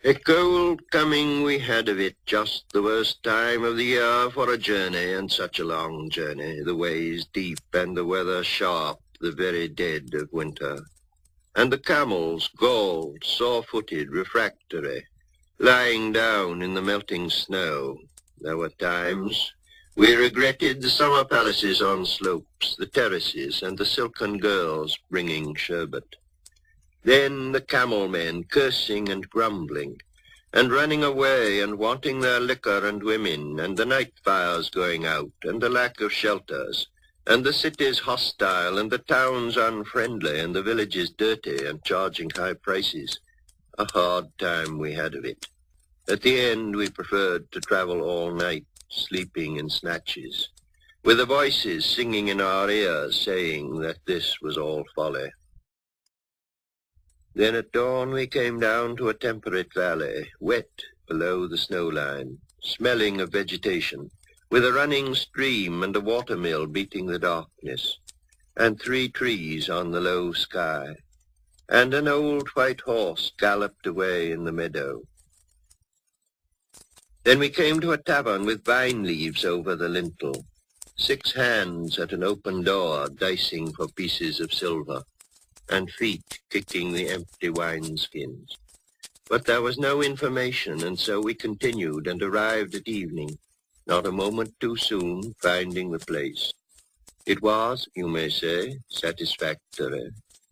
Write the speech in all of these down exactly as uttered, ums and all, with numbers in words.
A cold coming we had of it, just the worst time of the year for a journey, and such a long journey, the ways deep and the weather sharp, the very dead of winter. And the camels, galled, sore-footed, refractory, lying down in the melting snow. There were times we regretted the summer palaces on slopes, the terraces, and the silken girls bringing sherbet. Then the camel men cursing and grumbling, and running away and wanting their liquor and women, and the night fires going out, and the lack of shelters, and the cities hostile, and the towns unfriendly, and the villages dirty and charging high prices. A hard time we had of it. At the end we preferred to travel all night, sleeping in snatches, with the voices singing in our ears, saying that this was all folly. Then at dawn we came down to a temperate valley, wet below the snow line, smelling of vegetation, with a running stream and a watermill beating the darkness, and three trees on the low sky, and an old white horse galloped away in the meadow. Then we came to a tavern with vine leaves over the lintel, six hands at an open door dicing for pieces of silver, and feet kicking the empty wineskins. But there was no information, and so we continued and arrived at evening, not a moment too soon, finding the place. It was, you may say, satisfactory.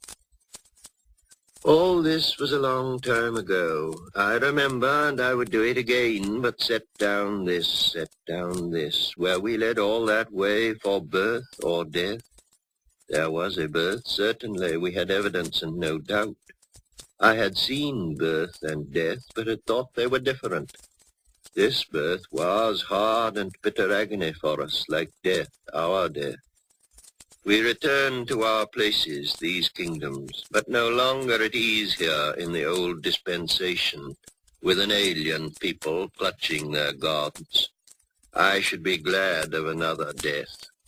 All this was a long time ago. I remember, and I would do it again, but set down this, set down this, where we led all that way for birth or death. There was a birth, certainly. We had evidence and no doubt. I had seen birth and death, but had thought they were different. This birth was hard and bitter agony for us, like death, our death. We returned to our places, these kingdoms, but no longer at ease here in the old dispensation, with an alien people clutching their gods. I should be glad of another death.